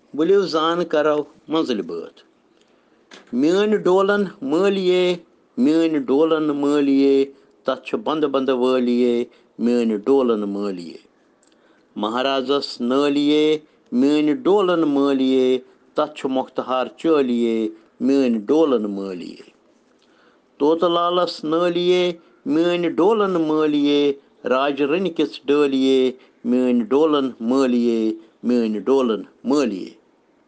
बुलियो जान करो मंजिल बात। मीन डोलन मालिए, मीन डोलन मालिए, तथ बंद बंद वालिए, मीन डोलन मालिए। महाराजस नालिए, मीन डोलन मालिए, तथ मुख्तहार चालिए, मीन डोलन मालिए। तोतलालस नालिए, मीन डोलन मालिए, राज रन किस डालिए, मीन डोलन मालिए, मीन डोलन मालिए।